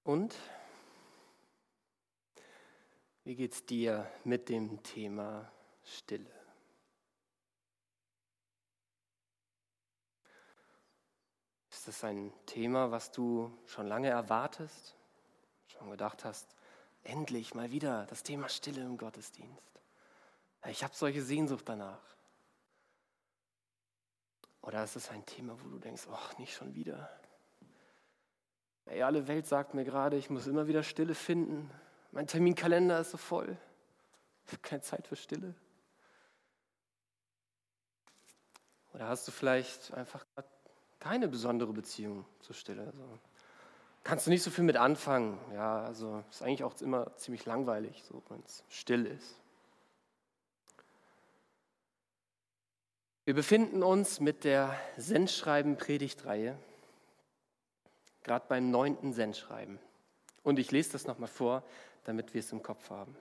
Und wie geht's dir mit dem Thema Stille? Ist das ein Thema, was du schon lange erwartest? Schon gedacht hast, endlich mal wieder das Thema Stille im Gottesdienst. Ich habe solche Sehnsucht danach. Oder ist es ein Thema, wo du denkst, ach, nicht schon wieder? Alle Welt sagt mir gerade, ich muss immer wieder Stille finden. Mein Terminkalender ist so voll. Ich habe keine Zeit für Stille. Oder hast du vielleicht einfach keine besondere Beziehung zur Stille? Also, kannst du nicht so viel mit anfangen. Ja, also ist eigentlich auch immer ziemlich langweilig, so wenn es still ist. Wir befinden uns mit der Sendschreiben-Predigtreihe gerade beim 9. Sendschreiben. Und ich lese das nochmal vor, damit wir es im Kopf haben.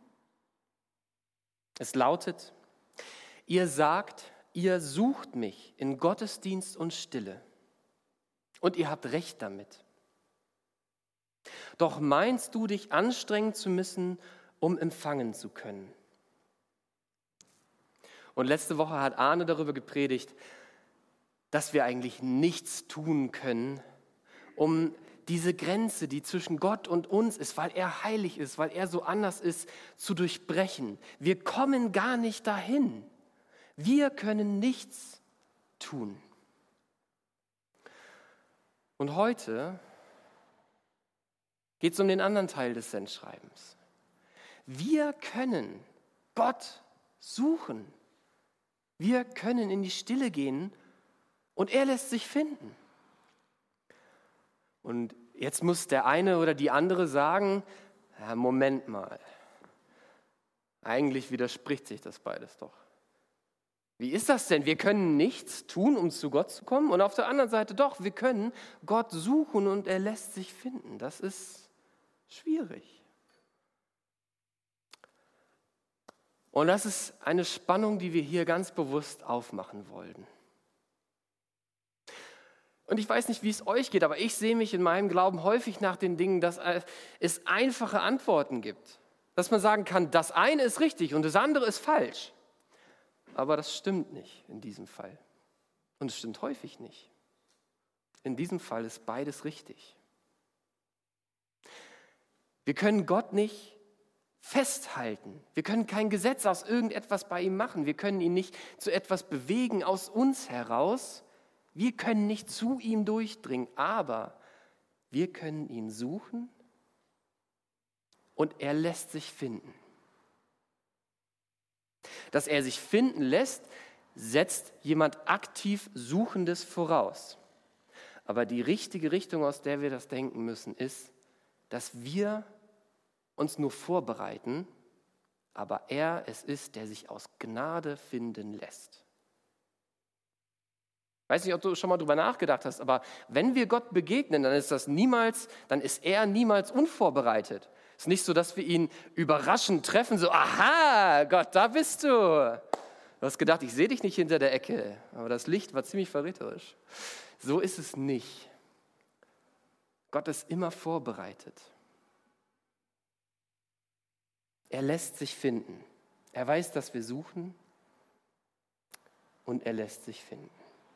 Es lautet: Ihr sagt, ihr sucht mich in Gottesdienst und Stille. Und ihr habt recht damit. Doch meinst du, dich anstrengen zu müssen, um empfangen zu können? Und letzte Woche hat Arne darüber gepredigt, dass wir eigentlich nichts tun können, um diese Grenze, die zwischen Gott und uns ist, weil er heilig ist, weil er so anders ist, zu durchbrechen. Wir kommen gar nicht dahin. Wir können nichts tun. Und heute geht es um den anderen Teil des Sendschreibens. Wir können Gott suchen. Wir können in die Stille gehen und er lässt sich finden. Und jetzt muss der eine oder die andere sagen, ja, Moment mal, eigentlich widerspricht sich das beides doch. Wie ist das denn? Wir können nichts tun, um zu Gott zu kommen, und auf der anderen Seite doch, wir können Gott suchen und er lässt sich finden. Das ist schwierig. Und das ist eine Spannung, die wir hier ganz bewusst aufmachen wollten. Und ich weiß nicht, wie es euch geht, aber ich sehe mich in meinem Glauben häufig nach den Dingen, dass es einfache Antworten gibt. Dass man sagen kann, das eine ist richtig und das andere ist falsch. Aber das stimmt nicht in diesem Fall. Und es stimmt häufig nicht. In diesem Fall ist beides richtig. Wir können Gott nicht festhalten. Wir können kein Gesetz aus irgendetwas bei ihm machen. Wir können ihn nicht zu etwas bewegen aus uns heraus. Wir können nicht zu ihm durchdringen, aber wir können ihn suchen und er lässt sich finden. Dass er sich finden lässt, setzt jemand aktiv Suchendes voraus. Aber die richtige Richtung, aus der wir das denken müssen, ist, dass wir uns nur vorbereiten, aber er es ist, der sich aus Gnade finden lässt. Ich weiß nicht, ob du schon mal drüber nachgedacht hast, aber wenn wir Gott begegnen, dann ist er niemals unvorbereitet. Es ist nicht so, dass wir ihn überraschend treffen, so, aha, Gott, da bist du. Du hast gedacht, ich sehe dich nicht hinter der Ecke, aber das Licht war ziemlich verräterisch. So ist es nicht. Gott ist immer vorbereitet. Er lässt sich finden. Er weiß, dass wir suchen und er lässt sich finden.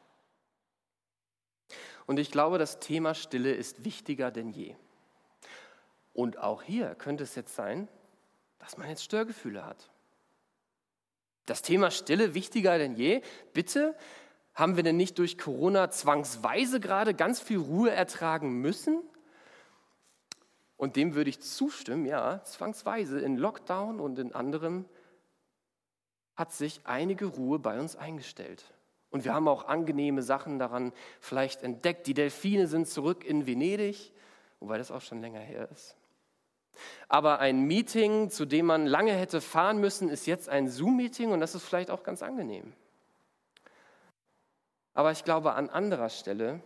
Und ich glaube, das Thema Stille ist wichtiger denn je. Und auch hier könnte es jetzt sein, dass man jetzt Störgefühle hat. Das Thema Stille wichtiger denn je? Bitte, haben wir denn nicht durch Corona zwangsweise gerade ganz viel Ruhe ertragen müssen? Und dem würde ich zustimmen, ja, zwangsweise. In Lockdown und in anderem hat sich einige Ruhe bei uns eingestellt. Und wir haben auch angenehme Sachen daran vielleicht entdeckt. Die Delfine sind zurück in Venedig, wobei das auch schon länger her ist. Aber ein Meeting, zu dem man lange hätte fahren müssen, ist jetzt ein Zoom-Meeting und das ist vielleicht auch ganz angenehm. Aber ich glaube, an anderer Stelle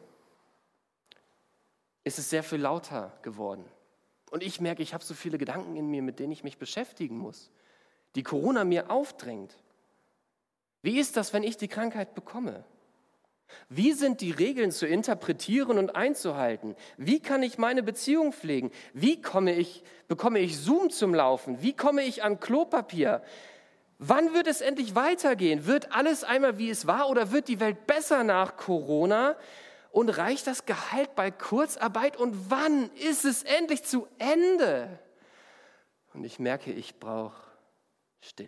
ist es sehr viel lauter geworden. Und ich merke, ich habe so viele Gedanken in mir, mit denen ich mich beschäftigen muss, die Corona mir aufdrängt. Wie ist das, wenn ich die Krankheit bekomme? Wie sind die Regeln zu interpretieren und einzuhalten? Wie kann ich meine Beziehung pflegen? Wie bekomme ich Zoom zum Laufen? Wie komme ich an Klopapier? Wann wird es endlich weitergehen? Wird alles einmal wie es war oder wird die Welt besser nach Corona? Und reicht das Gehalt bei Kurzarbeit? Und wann ist es endlich zu Ende? Und ich merke, ich brauche Stille.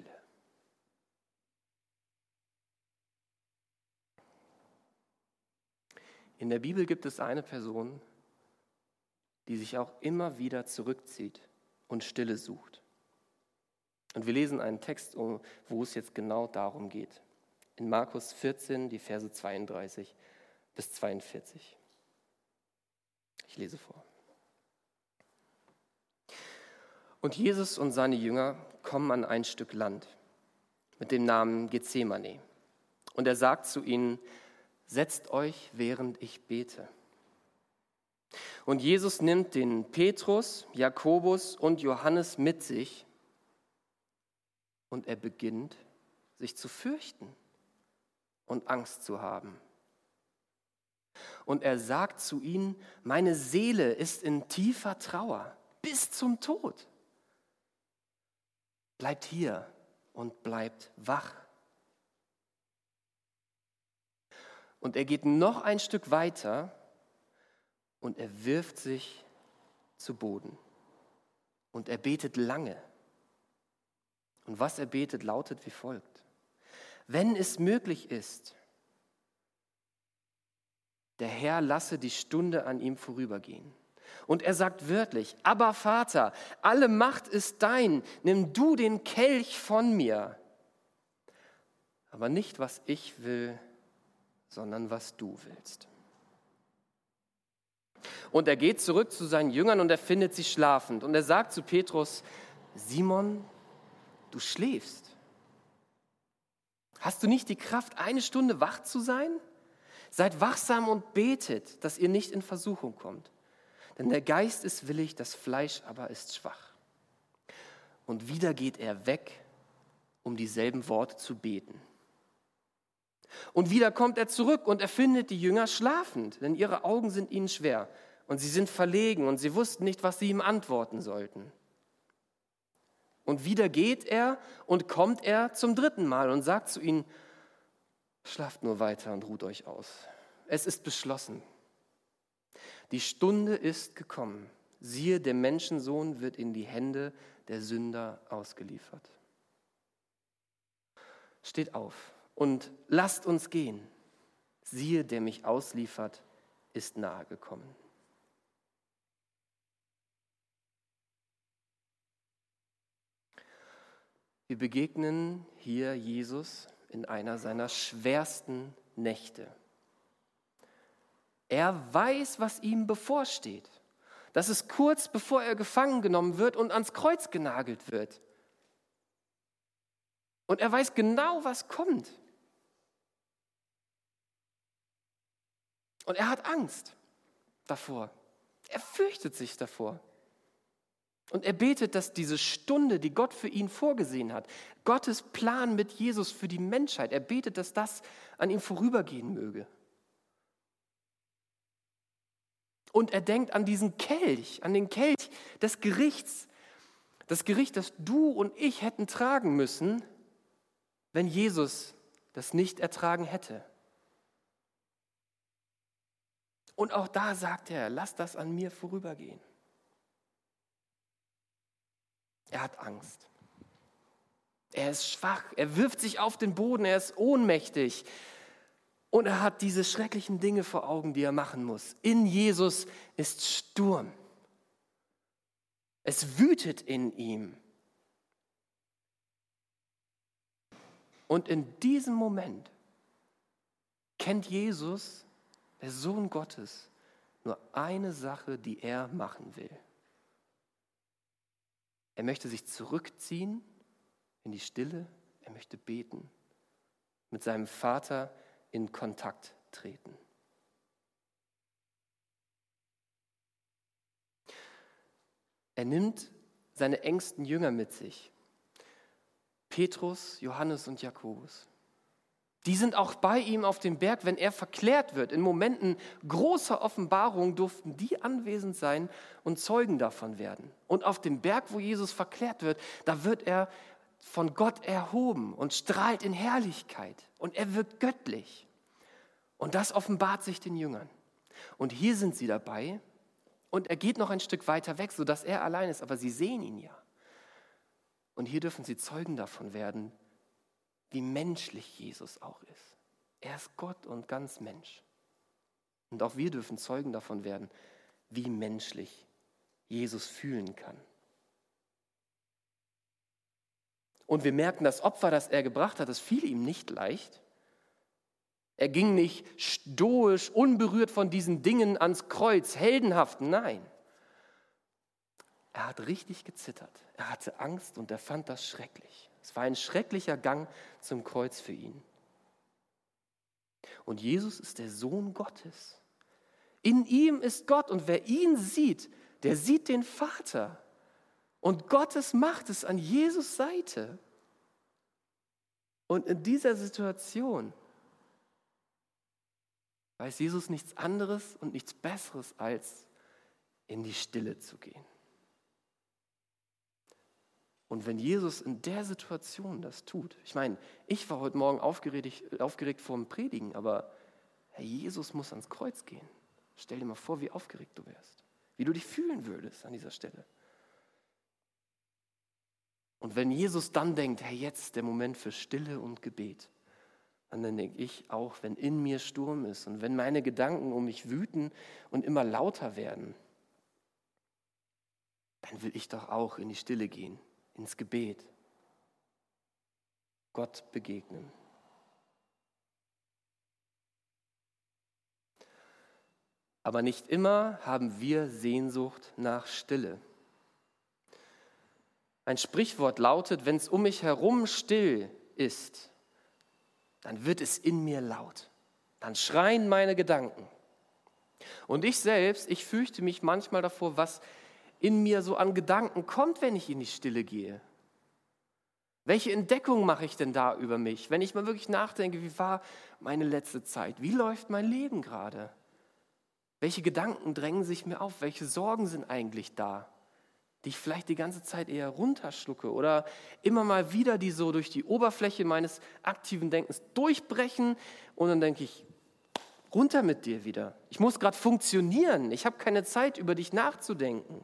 In der Bibel gibt es eine Person, die sich auch immer wieder zurückzieht und Stille sucht. Und wir lesen einen Text, wo es jetzt genau darum geht. In Markus 14, die Verse 32 bis 42. Ich lese vor. Und Jesus und seine Jünger kommen an ein Stück Land mit dem Namen Gethsemane. Und er sagt zu ihnen: Setzt euch, während ich bete. Und Jesus nimmt den Petrus, Jakobus und Johannes mit sich und er beginnt, sich zu fürchten und Angst zu haben. Und er sagt zu ihnen: Meine Seele ist in tiefer Trauer bis zum Tod. Bleibt hier und bleibt wach. Und er geht noch ein Stück weiter und er wirft sich zu Boden. Und er betet lange. Und was er betet, lautet wie folgt: Wenn es möglich ist, der Herr lasse die Stunde an ihm vorübergehen. Und er sagt wörtlich: Aber Vater, alle Macht ist dein, nimm du den Kelch von mir. Aber nicht, was ich will, sondern was du willst. Und er geht zurück zu seinen Jüngern und er findet sie schlafend. Und er sagt zu Petrus: Simon, du schläfst. Hast du nicht die Kraft, 1 Stunde wach zu sein? Seid wachsam und betet, dass ihr nicht in Versuchung kommt. Denn der Geist ist willig, das Fleisch aber ist schwach. Und wieder geht er weg, um dieselben Worte zu beten. Und wieder kommt er zurück und er findet die Jünger schlafend, denn ihre Augen sind ihnen schwer und sie sind verlegen und sie wussten nicht, was sie ihm antworten sollten. Und wieder geht er und kommt er zum 3. Mal und sagt zu ihnen: Schlaft nur weiter und ruht euch aus. Es ist beschlossen. Die Stunde ist gekommen. Siehe, der Menschensohn wird in die Hände der Sünder ausgeliefert. Steht auf und lasst uns gehen. Siehe, der mich ausliefert, ist nahe gekommen. Wir begegnen hier Jesus in einer seiner schwersten Nächte. Er weiß, was ihm bevorsteht. Das ist kurz bevor er gefangen genommen wird und ans Kreuz genagelt wird. Und er weiß genau, was kommt. Und er hat Angst davor. Er fürchtet sich davor. Und er betet, dass diese Stunde, die Gott für ihn vorgesehen hat, Gottes Plan mit Jesus für die Menschheit, er betet, dass das an ihm vorübergehen möge. Und er denkt an diesen Kelch, an den Kelch des Gerichts. Das Gericht, das du und ich hätten tragen müssen, wenn Jesus das nicht ertragen hätte. Und auch da sagt er: Lass das an mir vorübergehen. Er hat Angst. Er ist schwach, er wirft sich auf den Boden, er ist ohnmächtig. Und er hat diese schrecklichen Dinge vor Augen, die er machen muss. In Jesus ist Sturm. Es wütet in ihm. Und in diesem Moment kennt Jesus, der Sohn Gottes, nur eine Sache, die er machen will. Er möchte sich zurückziehen in die Stille, er möchte beten, mit seinem Vater in Kontakt treten. Er nimmt seine engsten Jünger mit sich, Petrus, Johannes und Jakobus. Die sind auch bei ihm auf dem Berg, wenn er verklärt wird. In Momenten großer Offenbarung durften die anwesend sein und Zeugen davon werden. Und auf dem Berg, wo Jesus verklärt wird, da wird er von Gott erhoben und strahlt in Herrlichkeit. Und er wird göttlich. Und das offenbart sich den Jüngern. Und hier sind sie dabei. Und er geht noch ein Stück weiter weg, sodass er allein ist. Aber sie sehen ihn ja. Und hier dürfen sie Zeugen davon werden, wie menschlich Jesus auch ist. Er ist Gott und ganz Mensch. Und auch wir dürfen Zeugen davon werden, wie menschlich Jesus fühlen kann. Und wir merken, das Opfer, das er gebracht hat, das fiel ihm nicht leicht. Er ging nicht stoisch, unberührt von diesen Dingen ans Kreuz, heldenhaft, nein. Er hat richtig gezittert. Er hatte Angst und er fand das schrecklich. Es war ein schrecklicher Gang zum Kreuz für ihn. Und Jesus ist der Sohn Gottes. In ihm ist Gott und wer ihn sieht, der sieht den Vater. Und Gottes Macht ist an Jesus Seite. Und in dieser Situation weiß Jesus nichts anderes und nichts Besseres, als in die Stille zu gehen. Und wenn Jesus in der Situation das tut, ich meine, ich war heute Morgen aufgeregt vor dem Predigen, aber Herr, Jesus muss ans Kreuz gehen. Stell dir mal vor, wie aufgeregt du wärst, wie du dich fühlen würdest an dieser Stelle. Und wenn Jesus dann denkt, hey, jetzt der Moment für Stille und Gebet, dann denke ich auch, wenn in mir Sturm ist und wenn meine Gedanken um mich wüten und immer lauter werden, dann will ich doch auch in die Stille gehen. Ins Gebet, Gott begegnen. Aber nicht immer haben wir Sehnsucht nach Stille. Ein Sprichwort lautet, wenn es um mich herum still ist, dann wird es in mir laut. Dann schreien meine Gedanken. Und ich selbst, ich fürchte mich manchmal davor, was in mir so an Gedanken kommt, wenn ich in die Stille gehe. Welche Entdeckung mache ich denn da über mich, wenn ich mal wirklich nachdenke, wie war meine letzte Zeit? Wie läuft mein Leben gerade? Welche Gedanken drängen sich mir auf? Welche Sorgen sind eigentlich da, die ich vielleicht die ganze Zeit eher runterschlucke oder immer mal wieder, die so durch die Oberfläche meines aktiven Denkens durchbrechen und dann denke ich, runter mit dir wieder. Ich muss gerade funktionieren. Ich habe keine Zeit, über dich nachzudenken.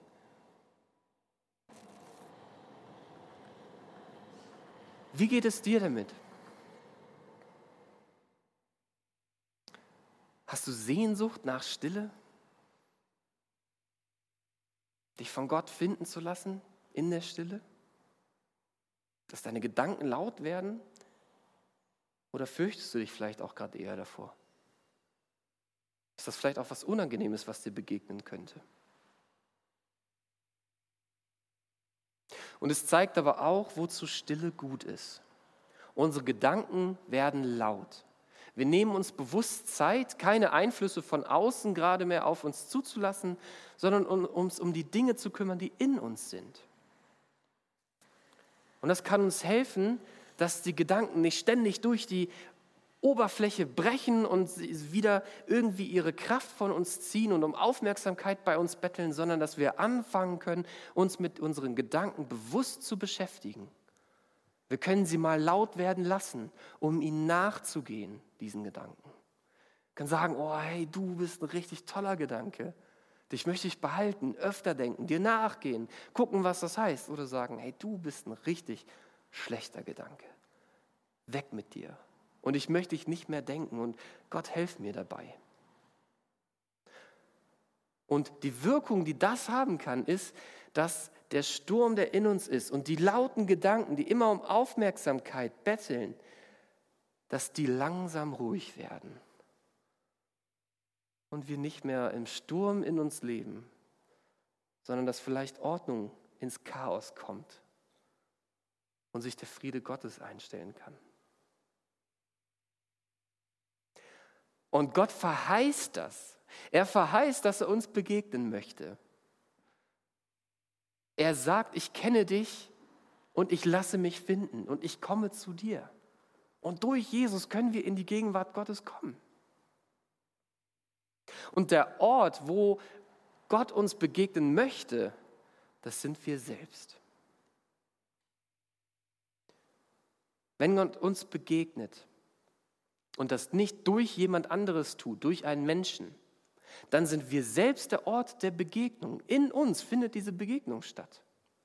Wie geht es dir damit? Hast du Sehnsucht nach Stille? Dich von Gott finden zu lassen in der Stille? Dass deine Gedanken laut werden? Oder fürchtest du dich vielleicht auch gerade eher davor? Ist das vielleicht auch was Unangenehmes, was dir begegnen könnte? Und es zeigt aber auch, wozu Stille gut ist. Unsere Gedanken werden laut. Wir nehmen uns bewusst Zeit, keine Einflüsse von außen gerade mehr auf uns zuzulassen, sondern uns um die Dinge zu kümmern, die in uns sind. Und das kann uns helfen, dass die Gedanken nicht ständig durch die Oberfläche brechen und wieder irgendwie ihre Kraft von uns ziehen und um Aufmerksamkeit bei uns betteln, sondern dass wir anfangen können, uns mit unseren Gedanken bewusst zu beschäftigen. Wir können sie mal laut werden lassen, um ihnen nachzugehen, diesen Gedanken. Wir können sagen, oh hey, du bist ein richtig toller Gedanke. Dich möchte ich behalten, öfter denken, dir nachgehen, gucken, was das heißt. Oder sagen, hey, du bist ein richtig schlechter Gedanke. Weg mit dir. Und ich möchte dich nicht mehr denken und Gott, helf mir dabei. Und die Wirkung, die das haben kann, ist, dass der Sturm, der in uns ist und die lauten Gedanken, die immer um Aufmerksamkeit betteln, dass die langsam ruhig werden. Und wir nicht mehr im Sturm in uns leben, sondern dass vielleicht Ordnung ins Chaos kommt und sich der Friede Gottes einstellen kann. Und Gott verheißt das. Er verheißt, dass er uns begegnen möchte. Er sagt, ich kenne dich und ich lasse mich finden und ich komme zu dir. Und durch Jesus können wir in die Gegenwart Gottes kommen. Und der Ort, wo Gott uns begegnen möchte, das sind wir selbst. Wenn Gott uns begegnet und das nicht durch jemand anderes tut, durch einen Menschen, dann sind wir selbst der Ort der Begegnung. In uns findet diese Begegnung statt.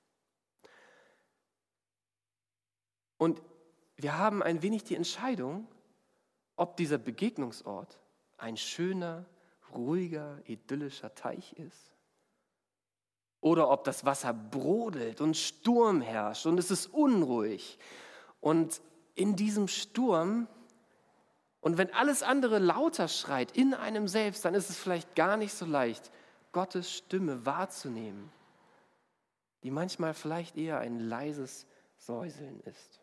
Und wir haben ein wenig die Entscheidung, ob dieser Begegnungsort ein schöner, ruhiger, idyllischer Teich ist oder ob das Wasser brodelt und Sturm herrscht und es ist unruhig. Und in diesem Sturm, und wenn alles andere lauter schreit in einem selbst, dann ist es vielleicht gar nicht so leicht, Gottes Stimme wahrzunehmen, die manchmal vielleicht eher ein leises Säuseln ist.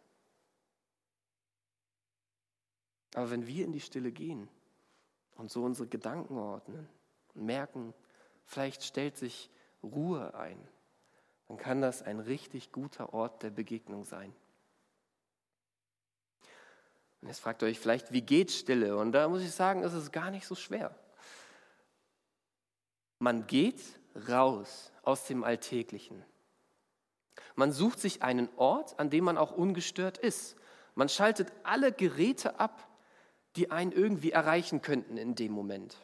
Aber wenn wir in die Stille gehen und so unsere Gedanken ordnen und merken, vielleicht stellt sich Ruhe ein, dann kann das ein richtig guter Ort der Begegnung sein. Und jetzt fragt ihr euch vielleicht, wie geht Stille? Und da muss ich sagen, ist es gar nicht so schwer. Man geht raus aus dem Alltäglichen. Man sucht sich einen Ort, an dem man auch ungestört ist. Man schaltet alle Geräte ab, die einen irgendwie erreichen könnten in dem Moment.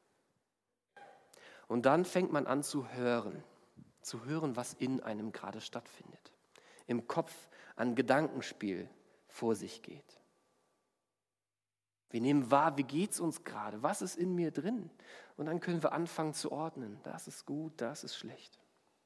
Und dann fängt man an zu hören, was in einem gerade stattfindet. Im Kopf ein Gedankenspiel vor sich geht. Wir nehmen wahr, wie geht es uns gerade, was ist in mir drin? Und dann können wir anfangen zu ordnen, das ist gut, das ist schlecht.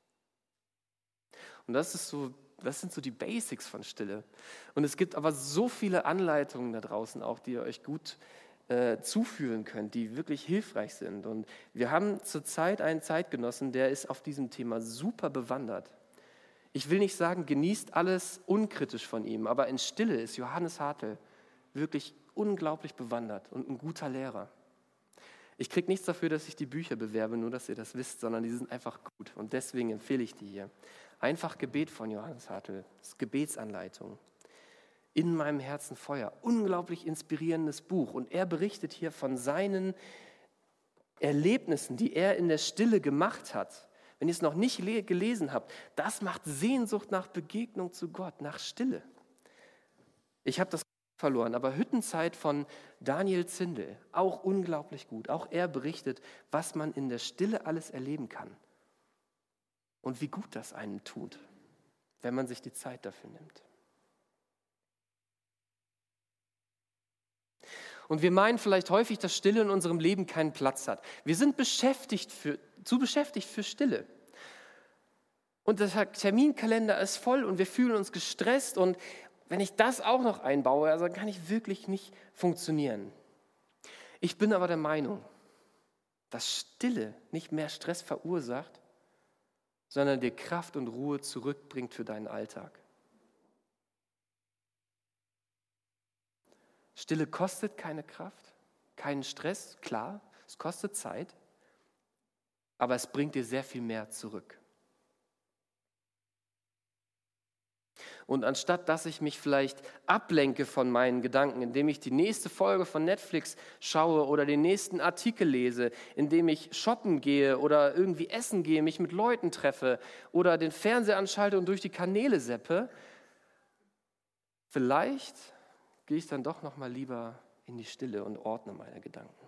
Und das sind so die Basics von Stille. Und es gibt aber so viele Anleitungen da draußen auch, die ihr euch gut zuführen könnt, die wirklich hilfreich sind. Und wir haben zurzeit einen Zeitgenossen, der ist auf diesem Thema super bewandert. Ich will nicht sagen, genießt alles unkritisch von ihm, aber in Stille ist Johannes Hartl wirklich unglaublich bewandert und ein guter Lehrer. Ich kriege nichts dafür, dass ich die Bücher bewerbe, nur dass ihr das wisst, sondern die sind einfach gut. Und deswegen empfehle ich die hier. Einfach Gebet von Johannes Hartl, das ist Gebetsanleitung. In meinem Herzen Feuer, unglaublich inspirierendes Buch. Und er berichtet hier von seinen Erlebnissen, die er in der Stille gemacht hat. Wenn ihr es noch nicht gelesen habt, das macht Sehnsucht nach Begegnung zu Gott, nach Stille. Ich habe das verloren, aber Hüttenzeit von Daniel Zindel, auch unglaublich gut. Auch er berichtet, was man in der Stille alles erleben kann. Und wie gut das einem tut, wenn man sich die Zeit dafür nimmt. Und wir meinen vielleicht häufig, dass Stille in unserem Leben keinen Platz hat. Wir sind zu beschäftigt für Stille. Und der Terminkalender ist voll und wir fühlen uns gestresst. Und wenn ich das auch noch einbaue, also dann kann ich wirklich nicht funktionieren. Ich bin aber der Meinung, dass Stille nicht mehr Stress verursacht, sondern dir Kraft und Ruhe zurückbringt für deinen Alltag. Stille kostet keine Kraft, keinen Stress, klar, es kostet Zeit, aber es bringt dir sehr viel mehr zurück. Und anstatt, dass ich mich vielleicht ablenke von meinen Gedanken, indem ich die nächste Folge von Netflix schaue oder den nächsten Artikel lese, indem ich shoppen gehe oder irgendwie essen gehe, mich mit Leuten treffe oder den Fernseher anschalte und durch die Kanäle seppe, vielleicht gehe ich dann doch noch mal lieber in die Stille und ordne meine Gedanken.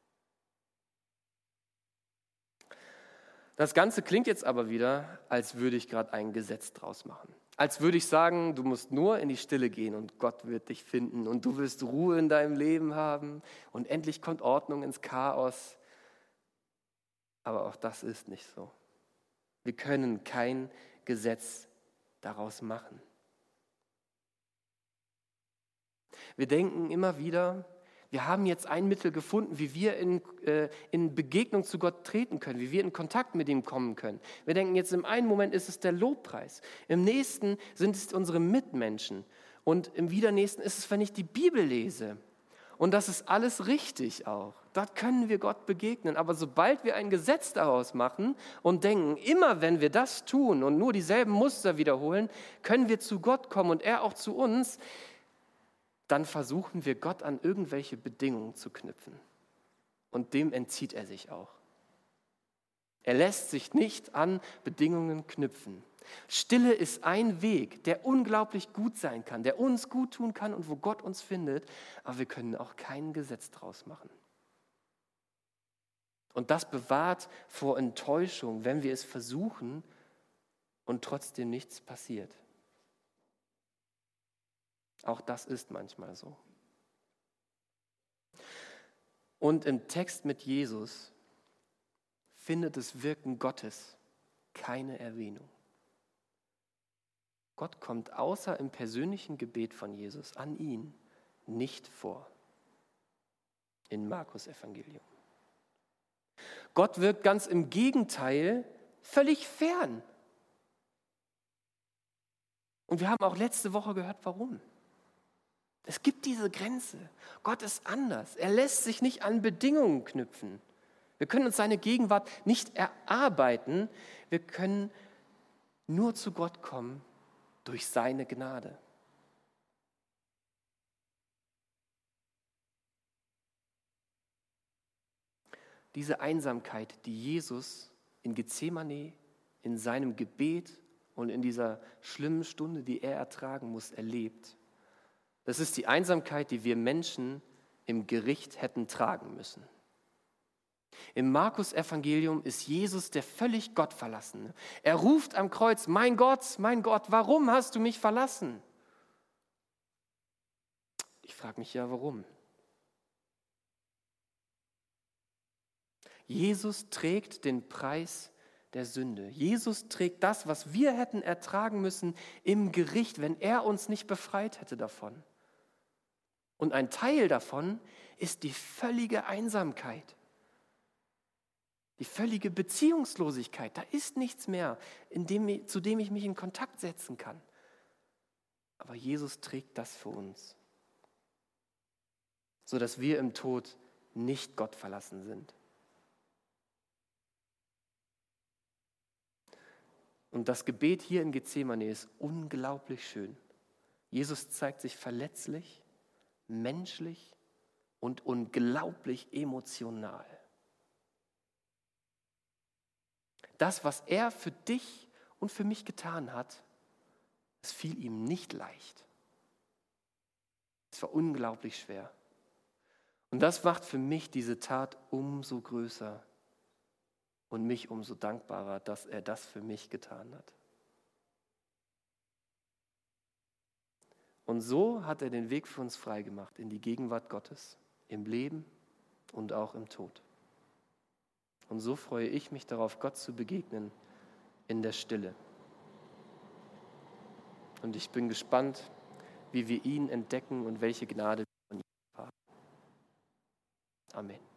Das Ganze klingt jetzt aber wieder, als würde ich gerade ein Gesetz draus machen. Als würde ich sagen, du musst nur in die Stille gehen und Gott wird dich finden und du wirst Ruhe in deinem Leben haben und endlich kommt Ordnung ins Chaos. Aber auch das ist nicht so. Wir können kein Gesetz daraus machen. Wir denken immer wieder, wir haben jetzt ein Mittel gefunden, wie wir in Begegnung zu Gott treten können, wie wir in Kontakt mit ihm kommen können. Wir denken jetzt, im einen Moment ist es der Lobpreis, im nächsten sind es unsere Mitmenschen und im widernächsten ist es, wenn ich die Bibel lese. Und das ist alles richtig auch. Dort können wir Gott begegnen. Aber sobald wir ein Gesetz daraus machen und denken, immer wenn wir das tun und nur dieselben Muster wiederholen, können wir zu Gott kommen und er auch zu uns, dann versuchen wir Gott an irgendwelche Bedingungen zu knüpfen. Und dem entzieht er sich auch. Er lässt sich nicht an Bedingungen knüpfen. Stille ist ein Weg, der unglaublich gut sein kann, der uns gut tun kann und wo Gott uns findet, aber wir können auch kein Gesetz draus machen. Und das bewahrt vor Enttäuschung, wenn wir es versuchen und trotzdem nichts passiert. Auch das ist manchmal so. Und im Text mit Jesus findet das Wirken Gottes keine Erwähnung. Gott kommt außer im persönlichen Gebet von Jesus an ihn nicht vor. In Markus Evangelium. Gott wirkt ganz im Gegenteil völlig fern. Und wir haben auch letzte Woche gehört, warum. Es gibt diese Grenze. Gott ist anders. Er lässt sich nicht an Bedingungen knüpfen. Wir können uns seine Gegenwart nicht erarbeiten. Wir können nur zu Gott kommen durch seine Gnade. Diese Einsamkeit, die Jesus in Gethsemane, in seinem Gebet und in dieser schlimmen Stunde, die er ertragen muss, erlebt, das ist die Einsamkeit, die wir Menschen im Gericht hätten tragen müssen. Im Markus-Evangelium ist Jesus der völlig Gottverlassene. Er ruft am Kreuz, mein Gott, warum hast du mich verlassen? Ich frage mich ja, warum? Jesus trägt den Preis der Sünde. Jesus trägt das, was wir hätten ertragen müssen im Gericht, wenn er uns nicht befreit hätte davon. Und ein Teil davon ist die völlige Einsamkeit. Die völlige Beziehungslosigkeit. Da ist nichts mehr, zu dem ich mich in Kontakt setzen kann. Aber Jesus trägt das für uns, sodass wir im Tod nicht Gott verlassen sind. Und das Gebet hier in Gethsemane ist unglaublich schön. Jesus zeigt sich verletzlich, menschlich und unglaublich emotional. Das, was er für dich und für mich getan hat, es fiel ihm nicht leicht. Es war unglaublich schwer. Und das macht für mich diese Tat umso größer und mich umso dankbarer, dass er das für mich getan hat. Und so hat er den Weg für uns freigemacht in die Gegenwart Gottes, im Leben und auch im Tod. Und so freue ich mich darauf, Gott zu begegnen in der Stille. Und ich bin gespannt, wie wir ihn entdecken und welche Gnade wir von ihm haben. Amen.